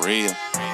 real.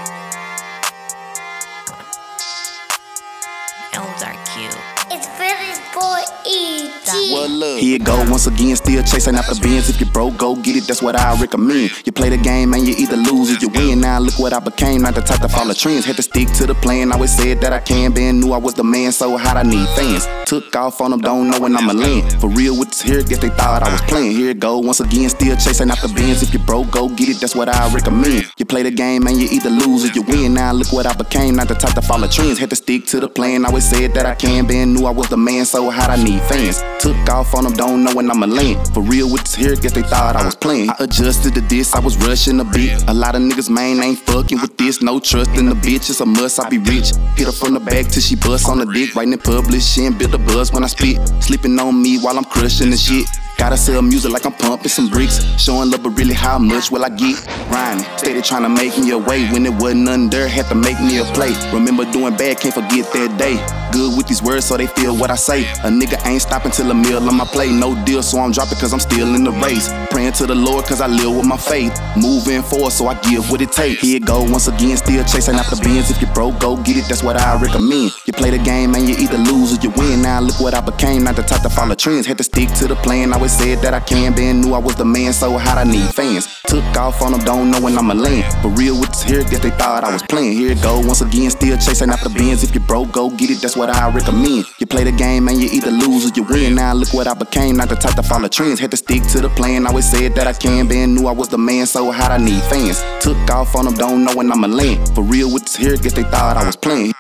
It's British boy E.T. What love? Here it go once again, still chasing after Benz. If you broke, go get it, that's what I recommend. You play the game and you either lose or you win. Now look what I became, not the type to follow trends. Had to stick to the plan, always said that I can. Ben knew I was the man, so hot I need fans. Took off on them, don't know when I'ma land. For real with this here, guess they thought I was playing. Here it go once again, still chasing after Benz. If you broke, go get it, that's what I recommend. You play the game and you either lose or you win. Now look what I became, not the type to follow trends. Had to stick to the plan, always said that I can. Ben knew I was the man, so hot I need fans. Took off on them, don't know when I'ma land. For real with this here, guess they thought I was playing. I adjusted to this, I was rushing a bit. A lot of niggas, man, ain't fucking with this. No trust in the bitch, it's a must, I be rich. Hit her from the back till she bust on the dick. Writing and publishing, build a buzz when I spit. Sleeping on me while I'm crushing the shit. Gotta sell music like I'm pumping some bricks. Showing love, but really how much will I get? Grinding, steady trying to make me a way. When it wasn't nothing there, had to make me a play. Remember doing bad, can't forget that day. Good with these words so they feel what I say. A nigga ain't stopping till a meal on my plate. No deal, so I'm dropping cause I'm still in the race. Praying to the Lord cause I live with my faith. Moving forward so I give what it takes. Here it go once again, still chasing after Benz. If you broke, go get it, that's what I recommend. You play the game and you either lose or you win. Now look what I became, not the type to follow trends. Had to stick to the plan, always said that I can. Ben knew I was the man, so hot I need fans. Took off on them, don't know when I'ma land. For real with this here, guess they thought I was playing. Here it go once again, still chasing after Benz. If you broke, go get it, that's what I recommend. You play the game and you either lose or you win. Now look what I became, not the type to follow trends. Had to stick to the plan, always said that I can. Ben knew I was the man, so hot I need fans. Took off on them, don't know when I'ma land. For real with this here, guess they thought I was playing.